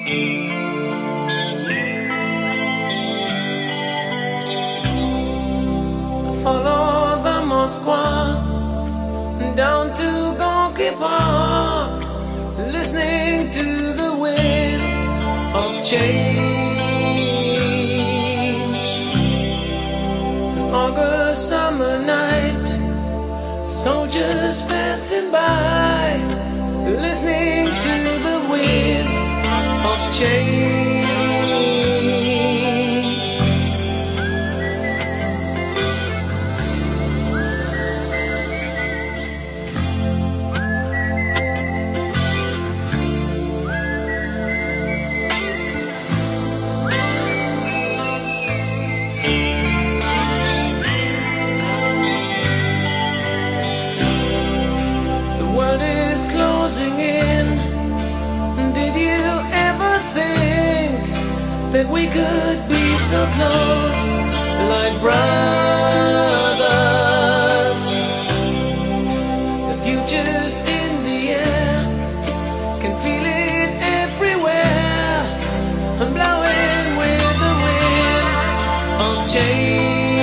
Follow the Moskva down to Gorky Park, listening to the wind of change. An August summer night, soldiers passing by, listening to the wind of change. Closing in. Did you ever think that we could be so close, like brothers? The future's in the air, can feel it everywhere, blowing with the wind of change.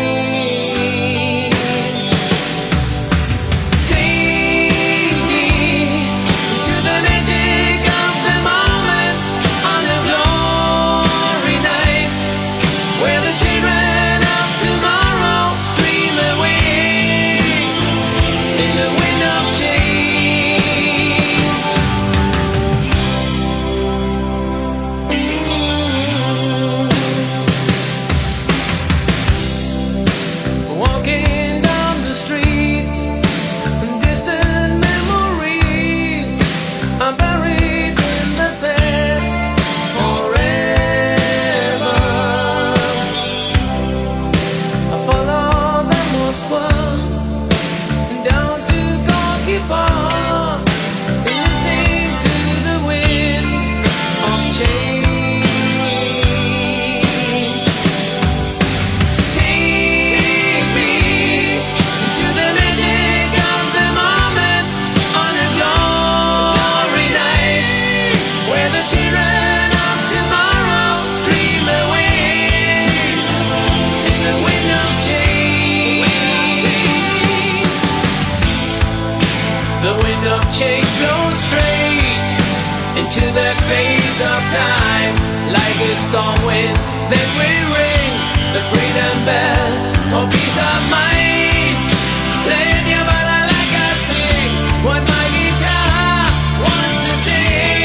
Change blows straight into that phase of time, like a storm wind that will ring the freedom bell for peace of mind. Playing your bala like I sing what my guitar wants to sing.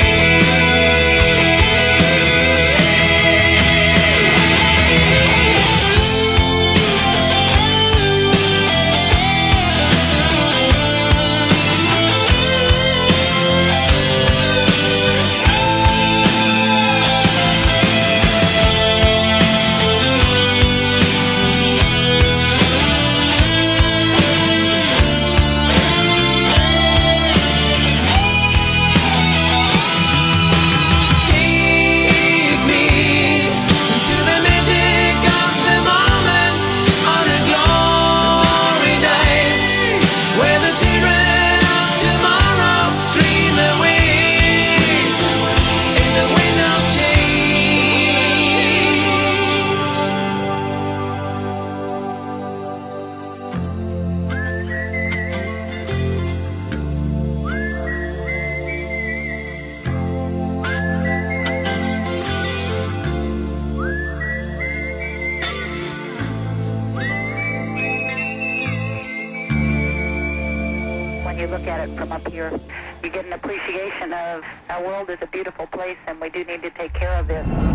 You look at it from up here, you get an appreciation of our world is a beautiful place and we do need to take care of it.